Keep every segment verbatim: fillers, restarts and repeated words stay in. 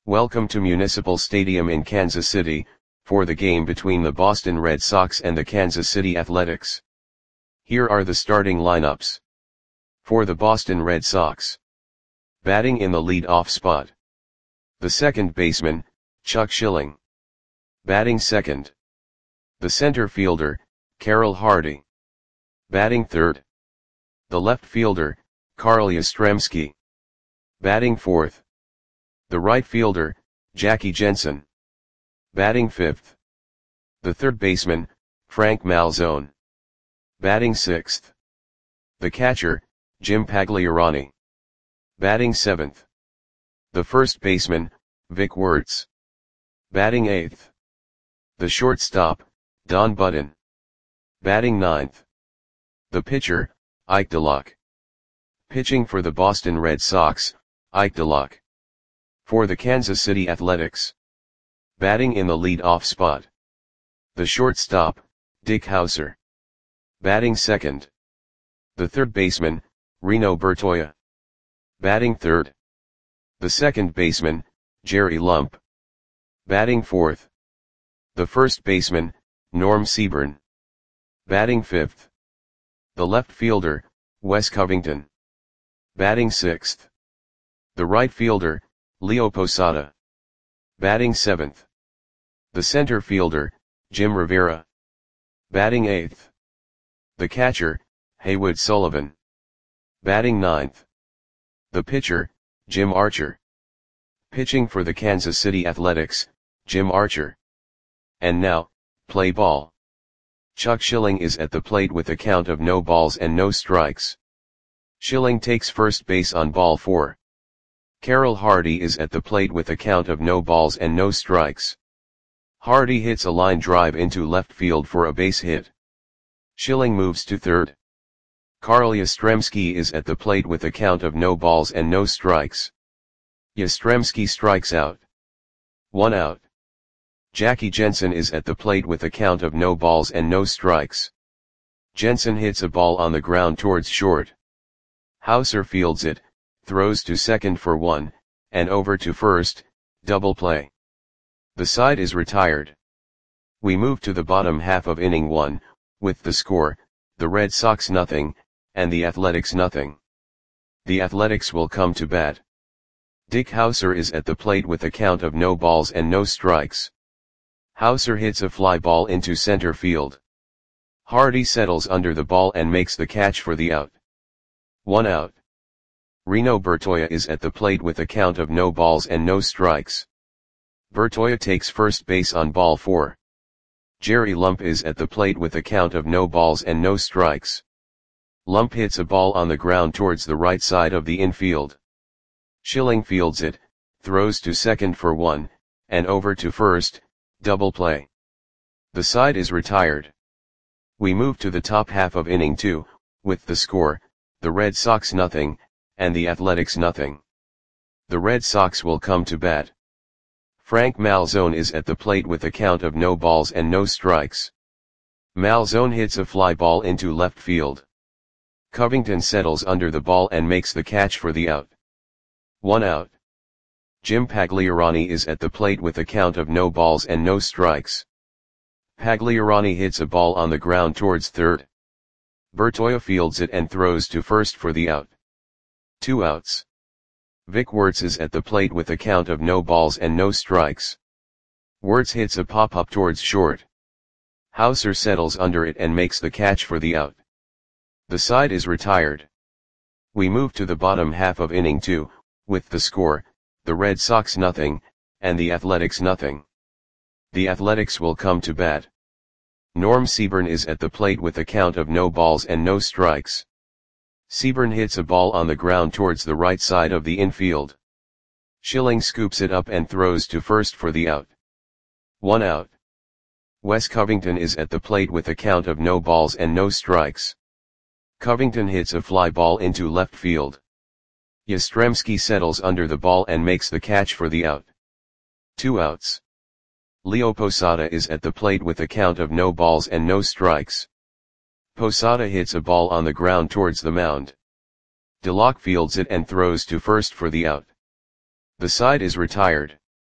Welcome to Municipal Stadium in Kansas City, for the game between the Boston Red Sox and the Kansas City Athletics. Here are the starting lineups. For the Boston Red Sox. Batting in the lead-off spot. The second baseman, Chuck Schilling. Batting second. The center fielder, Carroll Hardy. Batting third. The left fielder, Carl Yastrzemski. Batting fourth. The right fielder, Jackie Jensen. Batting fifth. The third baseman, Frank Malzone. Batting sixth. The catcher, Jim Pagliarani. Batting seventh. The first baseman, Vic Wertz. Batting eighth. The shortstop, Don Button. Batting ninth. The pitcher, Ike DeLock. Pitching for the Boston Red Sox, Ike DeLock. For the Kansas City Athletics. Batting in the lead-off spot. The shortstop, Dick Howser. Batting second. The third baseman, Reno Bertoia. Batting third. The second baseman, Jerry Lump. Batting fourth. The first baseman, Norm Seaburn. Batting fifth. The left fielder, Wes Covington. Batting sixth. The right fielder, Leo Posada. Batting seventh. The center fielder, Jim Rivera. Batting eighth. The catcher, Haywood Sullivan. Batting ninth. The pitcher, Jim Archer. Pitching for the Kansas City Athletics, Jim Archer. And now, play ball. Chuck Schilling is at the plate with a count of no balls and no strikes. Schilling takes first base on ball four. Carroll Hardy is at the plate with a count of no balls and no strikes. Hardy hits a line drive into left field for a base hit. Schilling moves to third. Carl Yastrzemski is at the plate with a count of no balls and no strikes. Yastrzemski strikes out. One out. Jackie Jensen is at the plate with a count of no balls and no strikes. Jensen hits a ball on the ground towards short. Howser fields it, throws to second for one, and over to first, double play. The side is retired. We move to the bottom half of inning one, with the score, the Red Sox nothing, and the Athletics nothing. The Athletics will come to bat. Dick Howser is at the plate with a count of no balls and no strikes. Howser hits a fly ball into center field. Hardy settles under the ball and makes the catch for the out. One out. Reno Bertoia is at the plate with a count of no balls and no strikes. Bertoia takes first base on ball four. Jerry Lump is at the plate with a count of no balls and no strikes. Lump hits a ball on the ground towards the right side of the infield. Schilling fields it, throws to second for one, and over to first, double play. The side is retired. We move to the top half of inning two, with the score, the Red Sox nothing, and the Athletics nothing. The Red Sox will come to bat. Frank Malzone is at the plate with a count of no balls and no strikes. Malzone hits a fly ball into left field. Covington settles under the ball and makes the catch for the out. One out. Jim Pagliarani is at the plate with a count of no balls and no strikes. Pagliarani hits a ball on the ground towards third. Bertoia fields it and throws to first for the out. Two outs. Vic Wertz is at the plate with a count of no balls and no strikes. Wertz hits a pop-up towards short. Howser settles under it and makes the catch for the out. The side is retired. We move to the bottom half of inning two, with the score, the Red Sox nothing, and the Athletics nothing. The Athletics will come to bat. Norm Seaburn is at the plate with a count of no balls and no strikes. Seaburn hits a ball on the ground towards the right side of the infield. Schilling scoops it up and throws to first for the out. One out. Wes Covington is at the plate with a count of no balls and no strikes. Covington hits a fly ball into left field. Yastrzemski settles under the ball and makes the catch for the out. Two outs. Leo Posada is at the plate with a count of no balls and no strikes. Posada hits a ball on the ground towards the mound. DeLock fields it and throws to first for the out. The side is retired.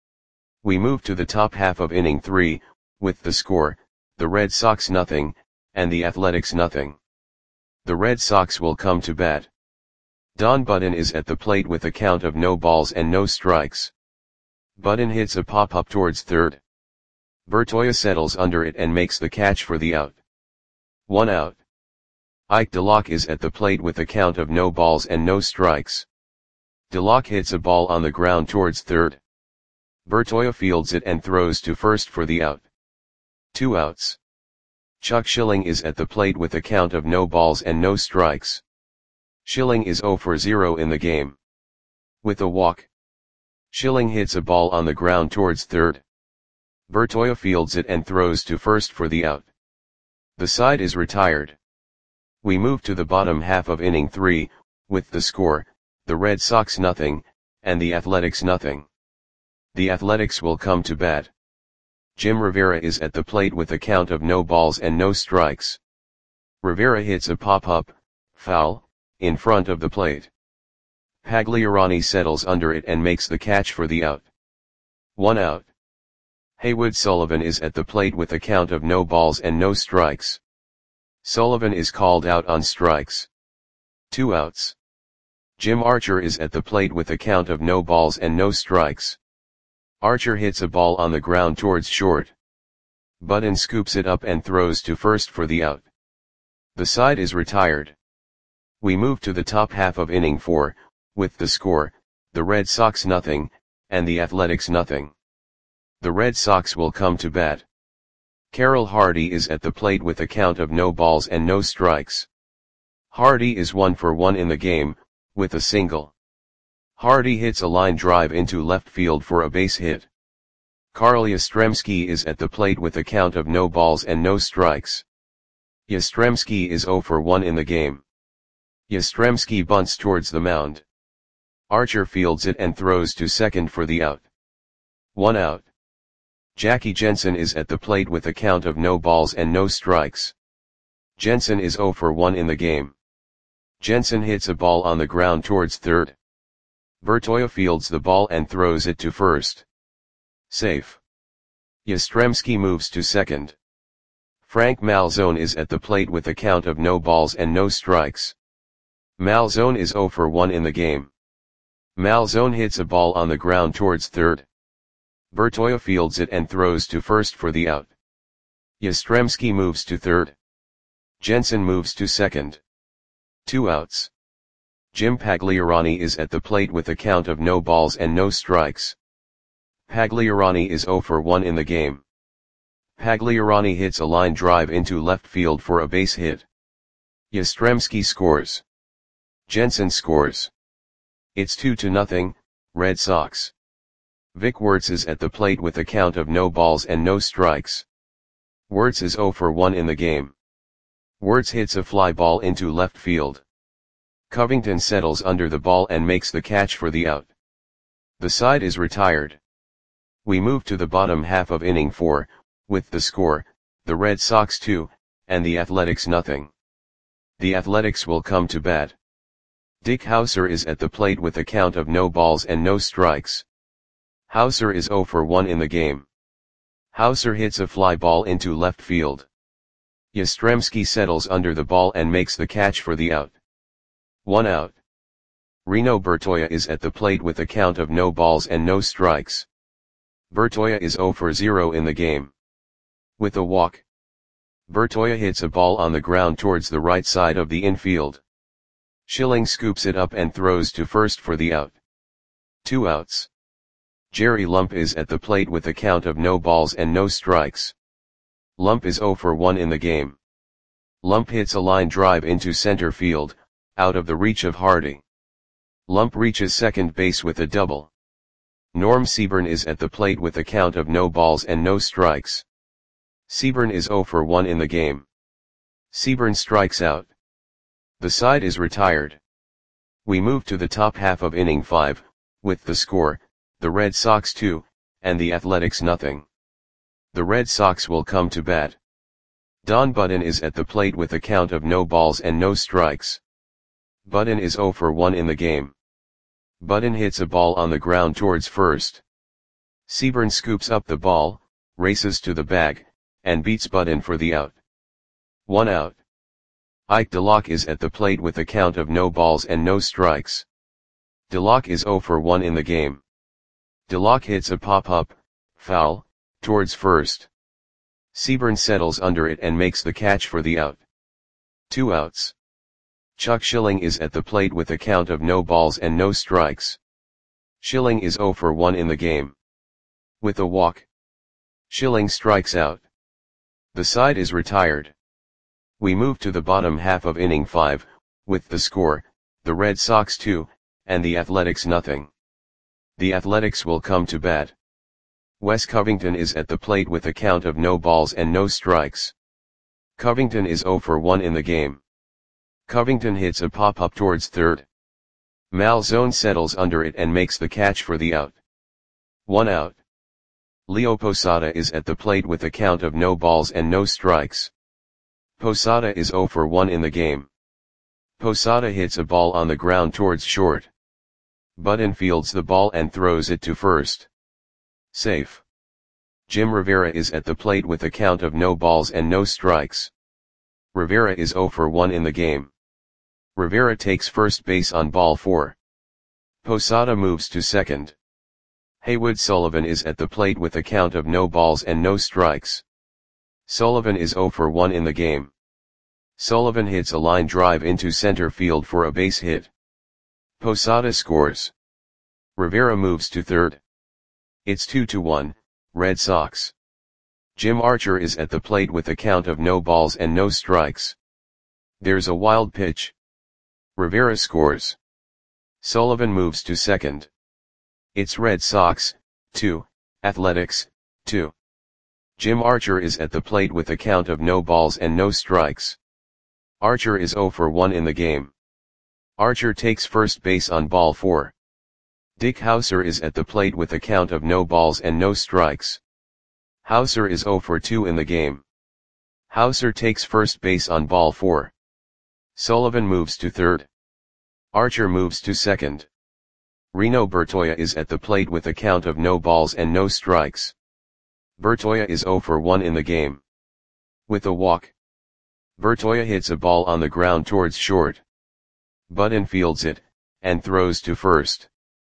We move to the top half of inning three, with the score, the Red Sox nothing, and the Athletics nothing. The Red Sox will come to bat. Don Budden is at the plate with a count of no balls and no strikes. Budden hits a pop-up towards third. Bertoia settles under it and makes the catch for the out. One out. Ike DeLocke is at the plate with a count of no balls and no strikes. DeLocke hits a ball on the ground towards third. Bertoia fields it and throws to first for the out. Two outs. Chuck Schilling is at the plate with a count of no balls and no strikes. Schilling is zero for zero in the game. With a walk, Schilling hits a ball on the ground towards third. Bertoia fields it and throws to first for the out. The side is retired. We move to the bottom half of inning three, with the score, the Red Sox nothing, and the Athletics nothing. The Athletics will come to bat. Jim Rivera is at the plate with a count of no balls and no strikes. Rivera hits a pop-up, foul, in front of the plate. Pagliarani settles under it and makes the catch for the out. One out. Haywood Sullivan is at the plate with a count of no balls and no strikes. Sullivan is called out on strikes. Two outs. Jim Archer is at the plate with a count of no balls and no strikes. Archer hits a ball on the ground towards short. Budden scoops it up and throws to first for the out. The side is retired. We move to the top half of inning four, with the score, the Red Sox nothing, and the Athletics nothing. The Red Sox will come to bat. Carroll Hardy is at the plate with a count of no balls and no strikes. Hardy is one for one in the game, with a single. Hardy hits a line drive into left field for a base hit. Carl Yastrzemski is at the plate with a count of no balls and no strikes. Yastrzemski is zero for one in the game. Yastrzemski bunts towards the mound. Archer fields it and throws to second for the out. One out. Jackie Jensen is at the plate with a count of no balls and no strikes. Jensen is zero for one in the game. Jensen hits a ball on the ground towards third. Bertoia fields the ball and throws it to first. Safe. Yastrzemski moves to second. Frank Malzone is at the plate with a count of no balls and no strikes. Malzone is zero for one in the game. Malzone hits a ball on the ground towards third. Bertoia fields it and throws to first for the out. Yastrzemski moves to third. Jensen moves to second. Two outs. Jim Pagliarani is at the plate with a count of no balls and no strikes. Pagliarani is zero for one in the game. Pagliarani hits a line drive into left field for a base hit. Yastrzemski scores. Jensen scores. It's two to nothing, Red Sox. Vic Wertz is at the plate with a count of no balls and no strikes. Wertz is zero for one in the game. Wertz hits a fly ball into left field. Covington settles under the ball and makes the catch for the out. The side is retired. We move to the bottom half of inning four, with the score, the Red Sox two, and the Athletics nothing. The Athletics will come to bat. Dick Hauser is at the plate with a count of no balls and no strikes. Hauser is zero for one in the game. Hauser hits a fly ball into left field. Yastrzemski settles under the ball and makes the catch for the out. One out. Reno Bertoia is at the plate with a count of no balls and no strikes. Bertoia is zero for zero in the game. With a walk, Bertoia hits a ball on the ground towards the right side of the infield. Schilling scoops it up and throws to first for the out. Two outs. Jerry Lump is at the plate with a count of no balls and no strikes. Lump is zero for one in the game. Lump hits a line drive into center field, out of the reach of Hardy. Lump reaches second base with a double. Norm Seaburn is at the plate with a count of no balls and no strikes. Seaburn is zero for one in the game. Seaburn strikes out. The side is retired. We move to the top half of inning five, with the score, the Red Sox two, and the Athletics nothing. The Red Sox will come to bat. Don Budden is at the plate with a count of no balls and no strikes. Budden is zero for one in the game. Budden hits a ball on the ground towards first. Seaburn scoops up the ball, races to the bag, and beats Budden for the out. One out. Ike DeLocke is at the plate with a count of no balls and no strikes. DeLocke is zero for one in the game. DeLocke hits a pop-up, foul, towards first. Seaburn settles under it and makes the catch for the out. Two outs. Chuck Schilling is at the plate with a count of no balls and no strikes. Schilling is zero for one in the game. With a walk, Schilling strikes out. The side is retired. We move to the bottom half of inning five, with the score, the Red Sox two, and the Athletics nothing. The Athletics will come to bat. Wes Covington is at the plate with a count of no balls and no strikes. Covington is zero for one in the game. Covington hits a pop-up towards third. Malzone settles under it and makes the catch for the out. One out. Leo Posada is at the plate with a count of no balls and no strikes. Posada is zero for one in the game. Posada hits a ball on the ground towards short. Budden fields the ball and throws it to first. Safe. Jim Rivera is at the plate with a count of no balls and no strikes. Rivera is zero for one in the game. Rivera takes first base on ball four. Posada moves to second. Haywood Sullivan is at the plate with a count of no balls and no strikes. Sullivan is zero for one in the game. Sullivan hits a line drive into center field for a base hit. Posada scores. Rivera moves to third. It's two to one, Red Sox. Jim Archer is at the plate with a count of no balls and no strikes. There's a wild pitch. Rivera scores. Sullivan moves to second. It's Red Sox, two, Athletics, two. Jim Archer is at the plate with a count of no balls and no strikes. Archer is zero for one in the game. Archer takes first base on ball four. Dick Hauser is at the plate with a count of no balls and no strikes. Hauser is zero for two in the game. Hauser takes first base on ball four. Sullivan moves to third. Archer moves to second. Reno Bertoia is at the plate with a count of no balls and no strikes. Bertoia is zero for one in the game. With a walk, Bertoia hits a ball on the ground towards short. Budden fields it, and throws to first.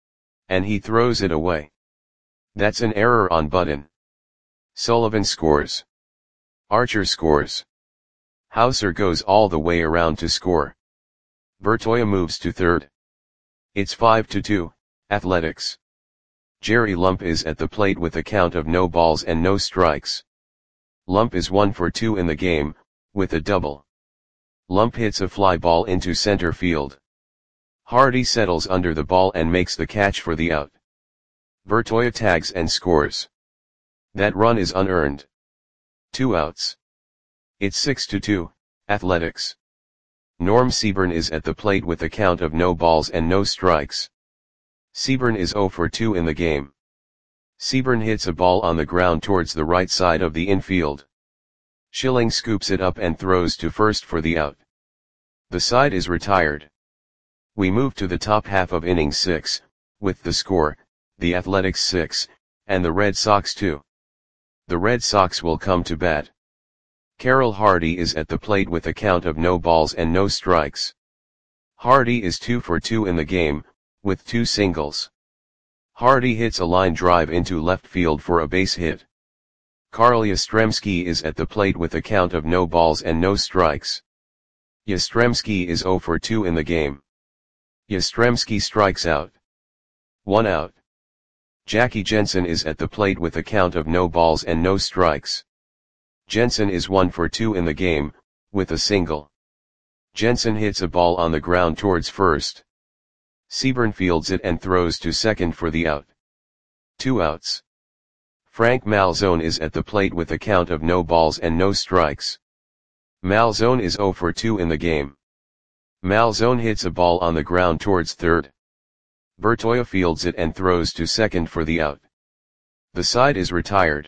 And he throws it away. That's an error on Budden. Sullivan scores. Archer scores. Hauser goes all the way around to score. Bertoia moves to third. It's five to two, Athletics. Jerry Lump is at the plate with a count of no balls and no strikes. Lump is one for two in the game, with a double. Lump hits a fly ball into center field. Hardy settles under the ball and makes the catch for the out. Bertoia tags and scores. That run is unearned. Two outs. It's six to two, Athletics. Norm Seaburn is at the plate with a count of no balls and no strikes. Seaburn is zero for two in the game. Seaburn hits a ball on the ground towards the right side of the infield. Schilling scoops it up and throws to first for the out. The side is retired. We move to the top half of inning six, with the score, the Athletics six, and the Red Sox two. The Red Sox will come to bat. Carroll Hardy is at the plate with a count of no balls and no strikes. Hardy is two for two in the game, with two singles. Hardy hits a line drive into left field for a base hit. Carl Yastrzemski is at the plate with a count of no balls and no strikes. Yastrzemski is zero for two in the game. Yastrzemski strikes out. One out. Jackie Jensen is at the plate with a count of no balls and no strikes. Jensen is one for two in the game, with a single. Jensen hits a ball on the ground towards first. Seaburn fields it and throws to second for the out. Two outs. Frank Malzone is at the plate with a count of no balls and no strikes. Malzone is zero for two in the game. Malzone hits a ball on the ground towards third. Bertoia fields it and throws to second for the out. The side is retired.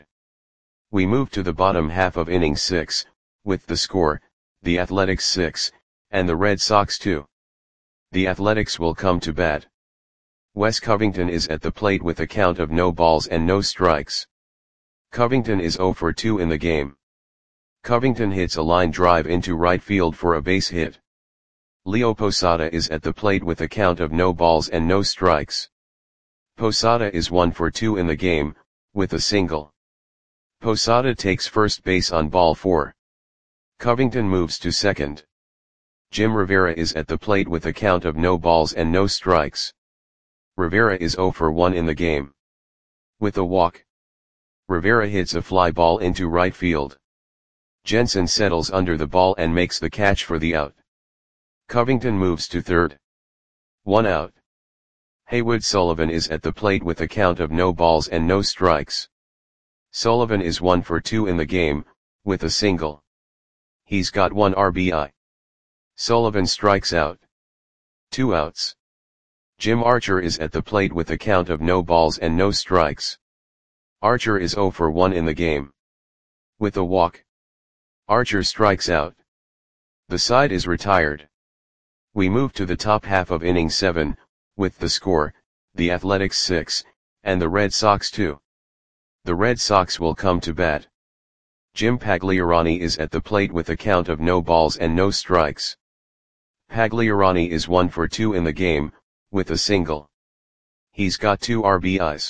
We move to the bottom half of inning six, with the score, the Athletics six, and the Red Sox two. The Athletics will come to bat. Wes Covington is at the plate with a count of no balls and no strikes. Covington is zero for two in the game. Covington hits a line drive into right field for a base hit. Leo Posada is at the plate with a count of no balls and no strikes. Posada is one for two in the game, with a single. Posada takes first base on ball four. Covington moves to second. Jim Rivera is at the plate with a count of no balls and no strikes. Rivera is zero for one in the game. With a walk. Rivera hits a fly ball into right field. Jensen settles under the ball and makes the catch for the out. Covington moves to third. One out. Haywood Sullivan is at the plate with a count of no balls and no strikes. Sullivan is one for two in the game, with a single. He's got one R B I. Sullivan strikes out. Two outs. Jim Archer is at the plate with a count of no balls and no strikes. Archer is zero for one in the game. With a walk. Archer strikes out. The side is retired. We move to the top half of inning seven, with the score, the Athletics six, and the Red Sox two. The Red Sox will come to bat. Jim Pagliarani is at the plate with a count of no balls and no strikes. Pagliarani is one for two in the game, with a single. He's got two R B Is.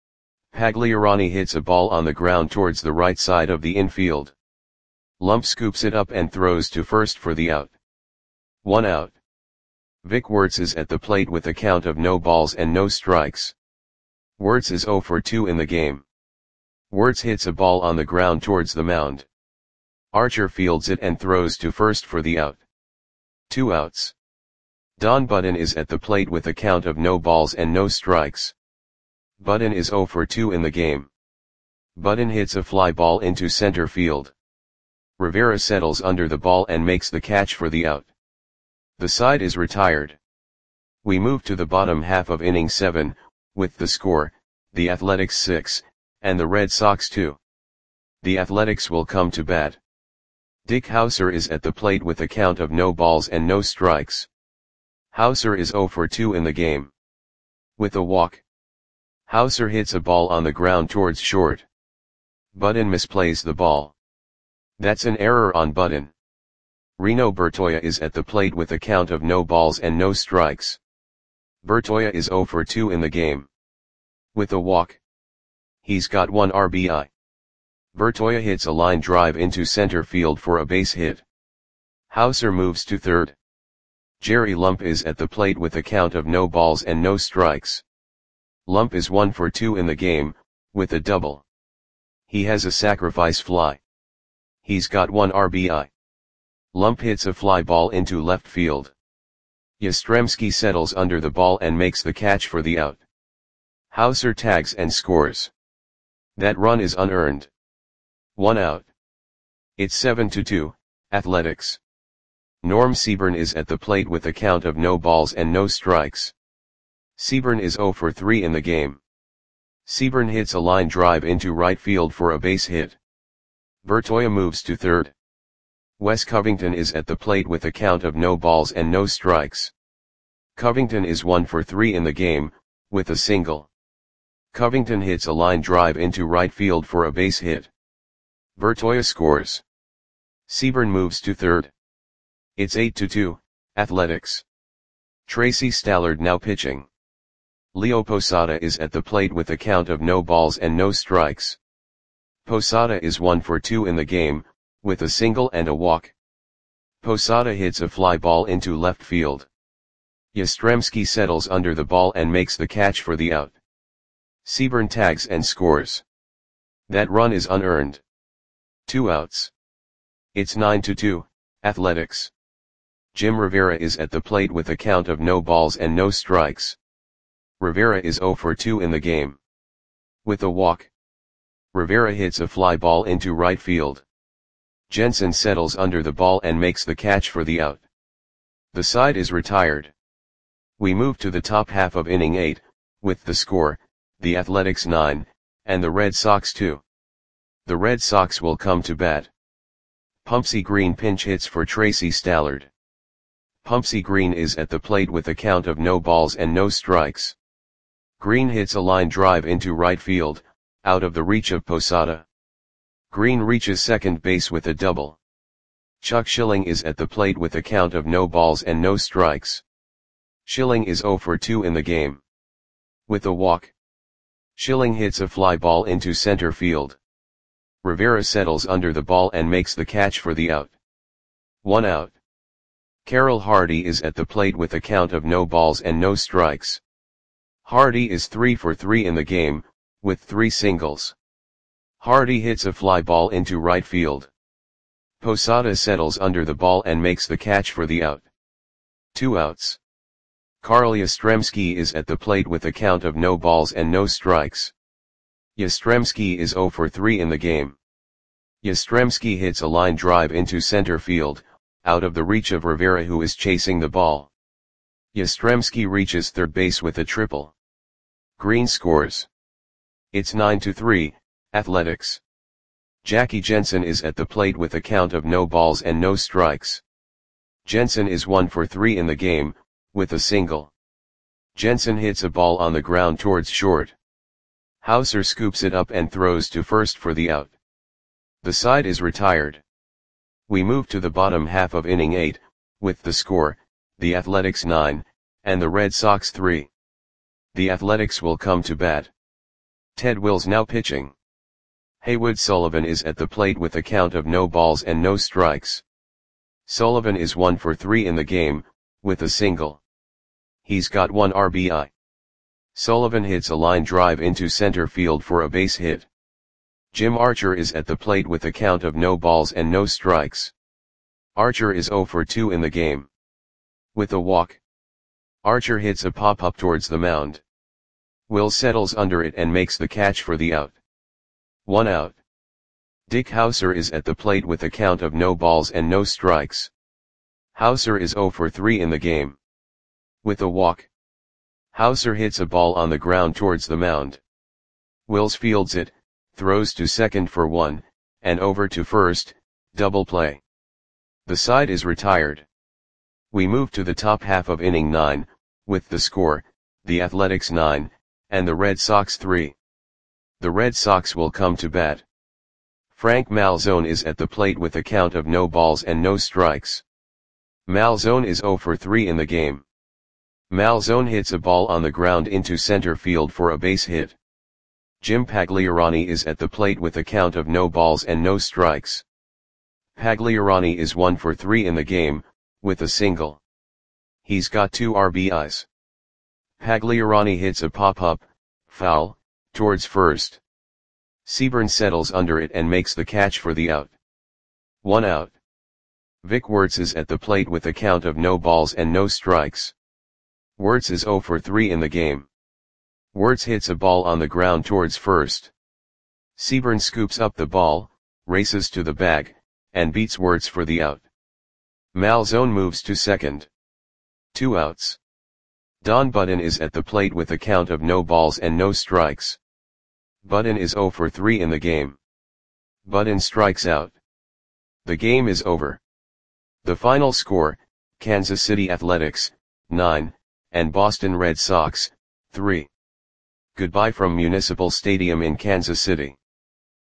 Pagliarani hits a ball on the ground towards the right side of the infield. Lump scoops it up and throws to first for the out. One out. Vic Wertz is at the plate with a count of no balls and no strikes. Wertz is zero for two in the game. Wertz hits a ball on the ground towards the mound. Archer fields it and throws to first for the out. Two outs. Don Budden is at the plate with a count of no balls and no strikes. Budden is zero for two in the game. Budden hits a fly ball into center field. Rivera settles under the ball and makes the catch for the out. The side is retired. We move to the bottom half of inning seven, with the score, the Athletics six, and the Red Sox two. The Athletics will come to bat. Dick Hauser is at the plate with a count of no balls and no strikes. Hauser is zero for two in the game. With a walk. Hauser hits a ball on the ground towards short. Budden misplays the ball. That's an error on Budden. Reno Bertoia is at the plate with a count of no balls and no strikes. Bertoia is zero for two in the game. With a walk. He's got one R B I. Bertoia hits a line drive into center field for a base hit. Hauser moves to third. Jerry Lump is at the plate with a count of no balls and no strikes. Lump is one for two in the game, with a double. He has a sacrifice fly. He's got one R B I. Lump hits a fly ball into left field. Yastrzemski settles under the ball and makes the catch for the out. Hauser tags and scores. That run is unearned. One out. It's seven to two, Athletics. Norm Seaburn is at the plate with a count of no balls and no strikes. Seaburn is zero for three in the game. Seaburn hits a line drive into right field for a base hit. Bertoia moves to third. Wes Covington is at the plate with a count of no balls and no strikes. Covington is one for three in the game, with a single. Covington hits a line drive into right field for a base hit. Bertoia scores. Seaburn moves to third. It's eight to two, Athletics. Tracy Stallard now pitching. Leo Posada is at the plate with a count of no balls and no strikes. Posada is one for two in the game, with a single and a walk. Posada hits a fly ball into left field. Yastrzemski settles under the ball and makes the catch for the out. Seaburn tags and scores. That run is unearned. Two outs. It's nine to two, Athletics. Jim Rivera is at the plate with a count of no balls and no strikes. Rivera is zero for two in the game. With a walk. Rivera hits a fly ball into right field. Jensen settles under the ball and makes the catch for the out. The side is retired. We move to the top half of inning eight, with the score, the Athletics nine, and the Red Sox two. The Red Sox will come to bat. Pumpsy Green pinch hits for Tracy Stallard. Pumpsy Green is at the plate with a count of no balls and no strikes. Green hits a line drive into right field, out of the reach of Posada. Green reaches second base with a double. Chuck Schilling is at the plate with a count of no balls and no strikes. Schilling is oh for two in the game. With a walk, Schilling hits a fly ball into center field. Rivera settles under the ball and makes the catch for the out. One out. Carroll Hardy is at the plate with a count of no balls and no strikes. Hardy is three for three in the game, with three singles. Hardy hits a fly ball into right field. Posada settles under the ball and makes the catch for the out. Two outs. Carl Yastrzemski is at the plate with a count of no balls and no strikes. Yastrzemski is oh for three in the game. Yastrzemski hits a line drive into center field, out of the reach of Rivera who is chasing the ball. Yastrzemski reaches third base with a triple. Green scores. It's nine to three, Athletics. Jackie Jensen is at the plate with a count of no balls and no strikes. Jensen is one for three in the game, with a single. Jensen hits a ball on the ground towards short. Hauser scoops it up and throws to first for the out. The side is retired. We move to the bottom half of inning eight, with the score, the Athletics nine, and the Red Sox three. The Athletics will come to bat. Ted Wills now pitching. Haywood Sullivan is at the plate with a count of no balls and no strikes. Sullivan is one for three in the game, with a single. He's got one R B I. Sullivan hits a line drive into center field for a base hit. Jim Archer is at the plate with a count of no balls and no strikes. Archer is oh for two in the game. With a walk, Archer hits a pop-up towards the mound. Will settles under it and makes the catch for the out. One out. Dick Hauser is at the plate with a count of no balls and no strikes. Hauser is oh for three in the game. With a walk, Hauser hits a ball on the ground towards the mound. Wills fields it, throws to second for one, and over to first, double play. The side is retired. We move to the top half of inning nine, with the score, the Athletics nine, and the Red Sox three. The Red Sox will come to bat. Frank Malzone is at the plate with a count of no balls and no strikes. Malzone is oh for three in the game. Malzone hits a ball on the ground into center field for a base hit. Jim Pagliarani is at the plate with a count of no balls and no strikes. Pagliarani is one for three in the game, with a single. He's got two R B Is. Pagliarani hits a pop-up, foul, towards first. Seaburn settles under it and makes the catch for the out. One out. Vic Wertz is at the plate with a count of no balls and no strikes. Wertz is oh for three in the game. Wertz hits a ball on the ground towards first. Seaburn scoops up the ball, races to the bag, and beats Wertz for the out. Malzone moves to second. Two outs. Don Budden is at the plate with a count of no balls and no strikes. Budden is oh for three in the game. Budden strikes out. The game is over. The final score, Kansas City Athletics, nine, and Boston Red Sox, three. Goodbye from Municipal Stadium in Kansas City.